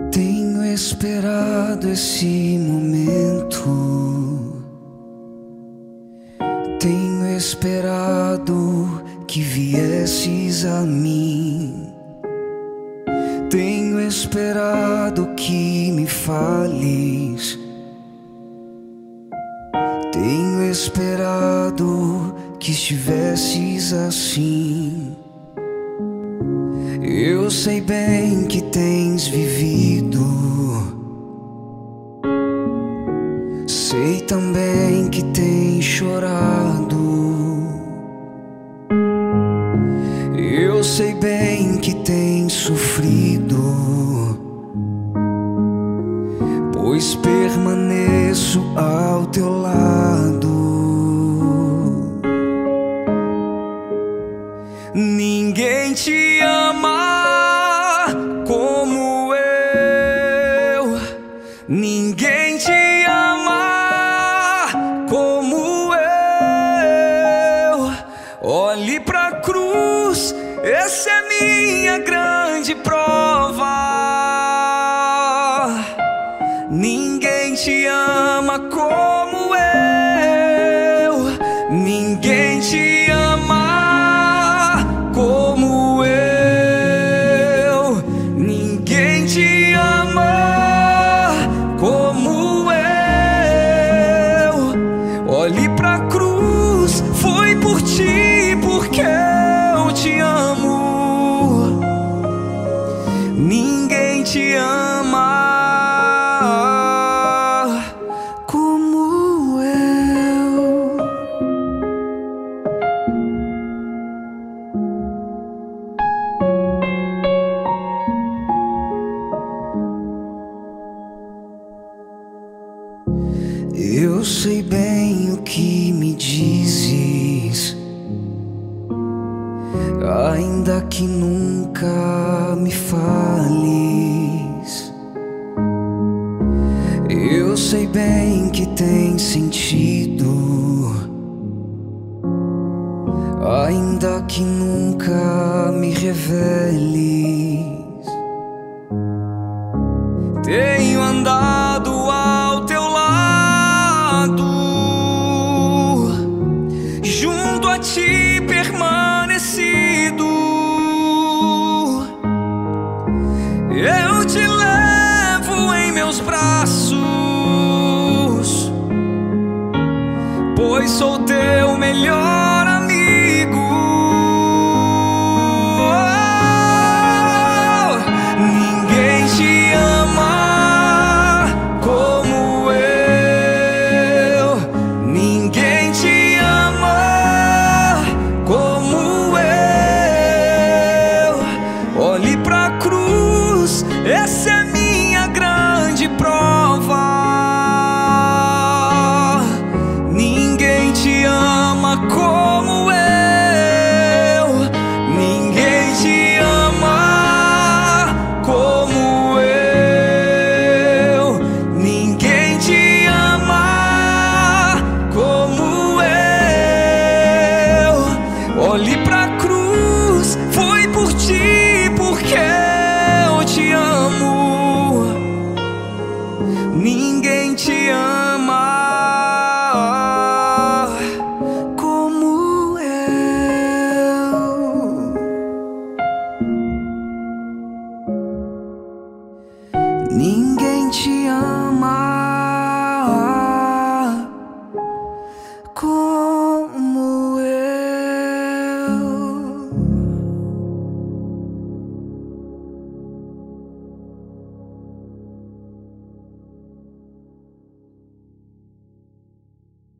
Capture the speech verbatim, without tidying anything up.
Tenho esperado esse momento, tenho esperado que viesses a mim, tenho esperado que me fales, tenho esperado que estivesses assim. Eu sei bem que tens vivido, sei também que tens chorado. Eu sei bem que tens sofrido, pois permaneço ao teu lado. Ninguém te ama como eu, ninguém te ama como eu. Olhe pra cruz, essa é minha grande prova. Ninguém te ama como eu, ninguém te ama como eu, ninguém te ama como eu. Olhe pra cruz, foi por ti, porque eu te amo. Ninguém te ama como eu. Eu sei bem o que me dizes, ainda que nunca me fales. Eu sei bem que tem sentido, ainda que nunca me reveles. Tenho andado ao teu lado, junto a ti permanecido. Eu te levo em meus braços, pois sou teu melhor